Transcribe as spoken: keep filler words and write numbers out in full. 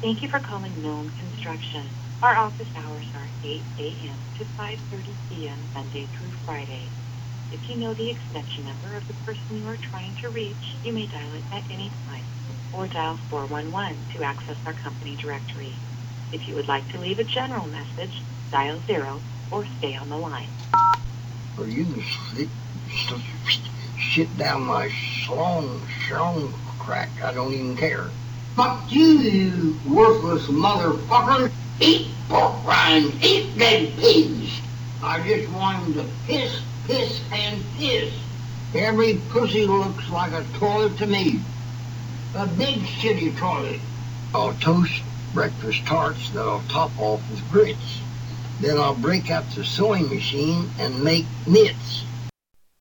Thank you for calling Gnome Construction. Our office hours are eight a.m. to five thirty p.m. Monday through Friday. If you know the extension number of the person you are trying to reach, you may dial it at any time, or dial four one one to access our company directory. If you would like to leave a general message, dial zero or stay on the line. Or you can slip, slip, shit down my schlong, schlong crack. I don't even care. Fuck you, you worthless motherfucker. Eat pork rinds, eat dead pigs. I just want him to piss, piss, and piss. Every pussy looks like a toilet to me. A big shitty toilet. I'll toast breakfast tarts that I'll top off with grits. Then I'll break out the sewing machine and make knits.